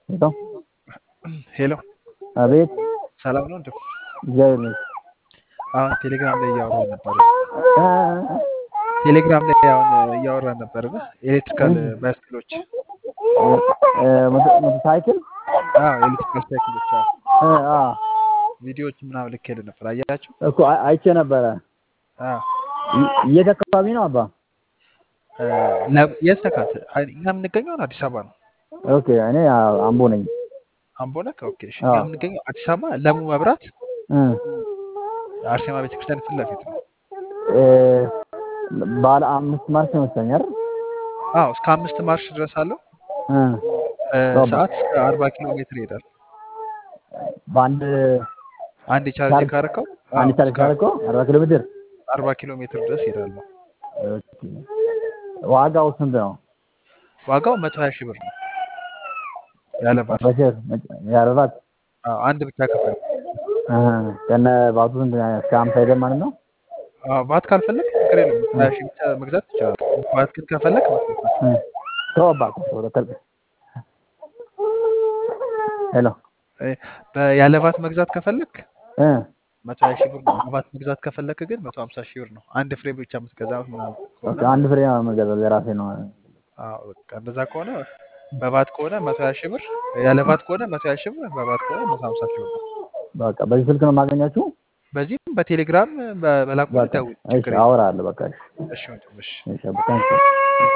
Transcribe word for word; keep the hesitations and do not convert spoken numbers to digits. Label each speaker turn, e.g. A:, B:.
A: ሄሎ
B: ሄሎ
A: አቤት
B: ሰላም ነው እንዴ?
A: እግዚአብሔር ይመስገን።
B: አሁን ቴሌግራም ላይ እያወራን ነበር።
A: እ
B: ቴሌግራም ላይ አሁን እያወራን ነበር እና ኤሌክትሪካል ባይስክሎች
A: እ ሞቶ- ሞቶሳይክል
B: አዎ ኤሌክትሪካል ሳይክሎች አዎ
A: እ አ
B: ቪዲዮዎች ምናምን ልኬልህ ነበር አያችሁ?
A: እኮ አይ- አይቼ ነበረ።
B: አዎ
A: ይ- የት አካባቢ ነው አባ?
B: እ ለ- የት ነህ አንተ? አይ እኛ የምንገኘው አሁን አዲስ አበባ ነው።
A: ኦኬ እኔ አ- አምቦ ነኝ።
B: አምቦ ነህ? ኦኬ እሺ። እኛ
A: አዎ
B: የምንገኘው አዲስ አበባ ለሙ መብራት
A: እ
B: አርሴማ ቤተክርስቲያን ፊት ለፊት ነው።
A: እ ባለ አምስት ማርሽ ይመስለኛል።
B: አዎ እስከ አምስት ማርሽ ድረስ አለው።
A: እ ሮባ
B: ሰዓት እስከ አርባ ኪሎ ሜትር ይሄዳል።
A: በአንድ
B: አንድ ቻርጅ
A: ቻርጅ
B: ካረከው
A: አንድ
B: አዎ
A: ቻርጅ
B: እስከ
A: ካደረገው አርባ ኪሎ ሜትር።
B: አርባ ኪሎ ሜትር ድረስ ይሄዳል ነው።
A: ኦኬ ዋጋው ስንት ነው?
B: ዋጋው መቶ ሀያ ሺህ ብር ነው ያለ ባት።
A: በሸር ያረባት
B: አዎ አንድ ብቻ ከፈል።
A: እ ከነ ባቱ ስንት ነው? እስከ ሃምሳ ሄደን ማለት ነው።
B: አዎ ባት ካልፈለግ ችግር የለውም። መቶ ሀያ ሺህ ብቻ መግዛት ትችላለህ። ባት ግን ከፈለግ
A: እ ተወባ ወደ ከልብ ሄሎ
B: ያለ ባት መግዛት ከፈለግ
A: እ
B: መቶ ሀያ ሺህ ብር ነው። በባት መግዛት ከፈለክ ግን መቶ ሀምሳ ሺህ ብር ነው። አንድ ፍሬ ብቻ የምትገዛ ምናምን ከሆነ
A: ኦኬ አንድ ፍሬ ነው የምገዛው የራሴ ነው።
B: አዎ በቃ እንደዛ ከሆነ በባት ከሆነ መቶ ሀያ ሺህ ብር፣ ያለ ባት ከሆነ መቶ ሀያ ሺህ ብር፣ በባት ከሆነ መቶ ሀምሳ ሺህ ብር ነው።
A: በቃ በዚህ ስልክ ነው የማገኛችሁ።
B: በዚህም በቴሌግራም በላኩልህ
A: በቃ
B: ደውል፣
A: እሺ
B: ችግር የለም።
A: አወራለሁ። በቃ እሺ
B: እሺ ወንድም እሺ።
A: እሺ በቃ